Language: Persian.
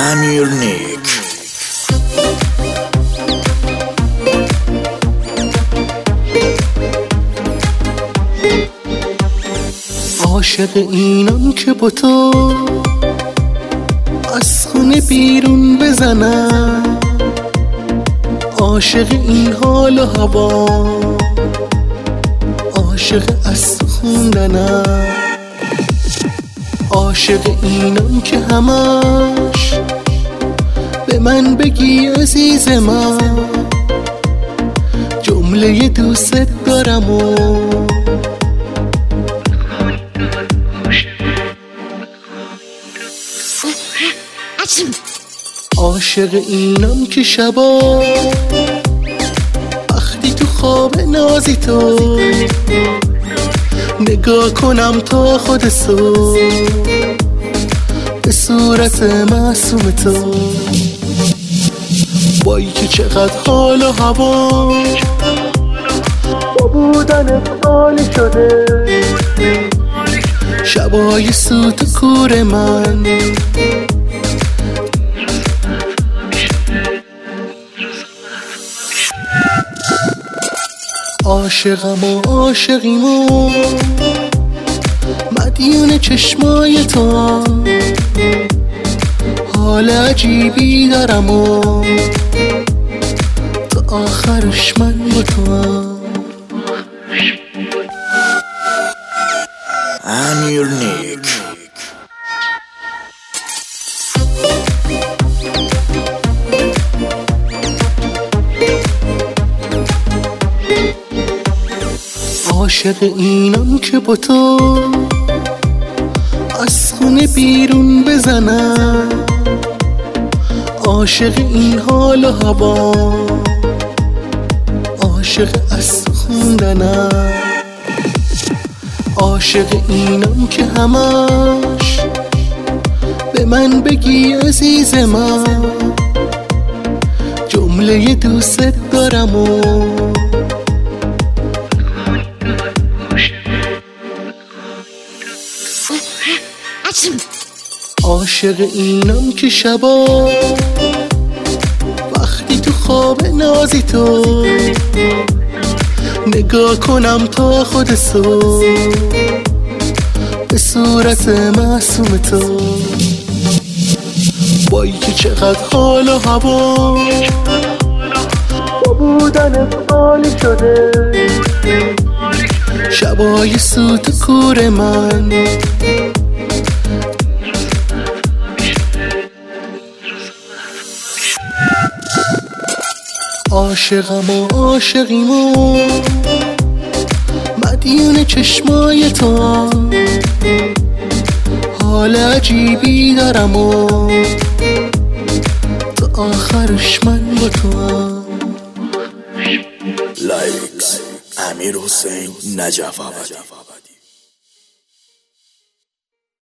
امیرنیک. عاشق اینم که با تو از خونه بیرون بزنم، عاشق این حال و هوا، عاشق از خوندنم، عاشق اینم که همش به من بگی عزیز من جمله دوست دارم و عاشق اینم که شبا وقتی تو خواب نازی تو نگاه کنم تا خود صبح به صورت معصوم تو، وای که چقدر حال و هوا با بودنت عالی شده، شبای سوت و کور من عاشقم و عاشقیم و مدیون چشمای تو، حال عجیبی دارم و تا آخرش من با تو. امیرنیک. عاشق اینم که با تو از خونه بیرون بزنم، عاشق این حال و هوا، عاشق از خوندنم، عاشق اینم که همش به من بگی عزیز من جمله دوست دارم و عاشق اینم که شبا وقتی تو خواب نازی تو نگاه کنم تا خود صبح به صورت معصوم تو، وای که چقدر حال و هوا با بودنت عالی شده، شبای سوت و کور من عاشقم و عاشقیم و مدیون چشمای تو، حال عجیبی دارم و تا آخرش من با تو. لایکس امیر حسین نجف آبادی.